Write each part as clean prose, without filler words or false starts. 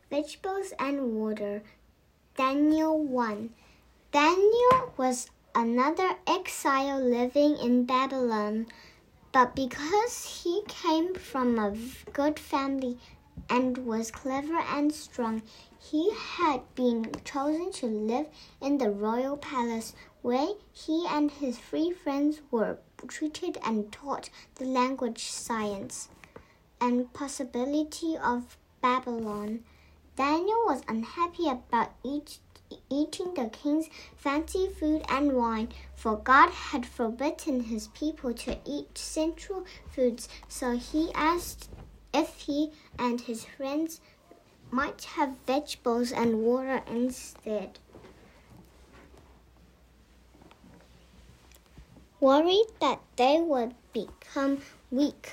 vegetables and water. Daniel 1. Daniel was another exile living in Babylon, but because he came from a good family and was clever and strong, he had been chosen to live in the royal palace, where he and his 3 friends were treated and taught the language, science, and possibility of Babylon. Daniel was unhappy about eating the king's fancy food and wine, for God had forbidden his people to eat sinful foods, so he asked if he and his friends might have vegetables and water instead. Worried that they would become weak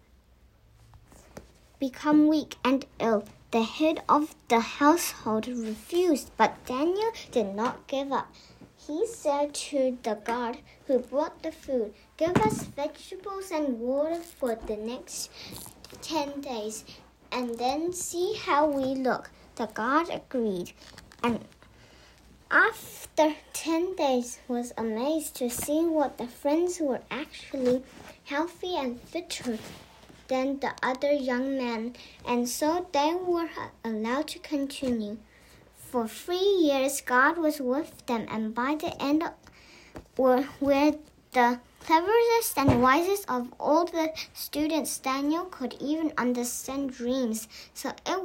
and ill, the head of the household refused, but Daniel did not give up. He said to the guard who brought the food, "Give us vegetables and water for the next 10 days, and then see how we look." The guard agreed, and after 10 days was amazed to see what the friends were actually healthy and fitter than the other young men, and so they were allowed to continue. For 3 years, God was with them, and by the end were the cleverest and wisest of all the students. Daniel could even understand dreams, so it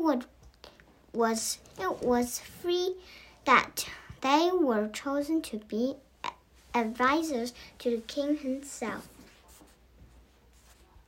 was free that they were chosen to be advisors to the king himself.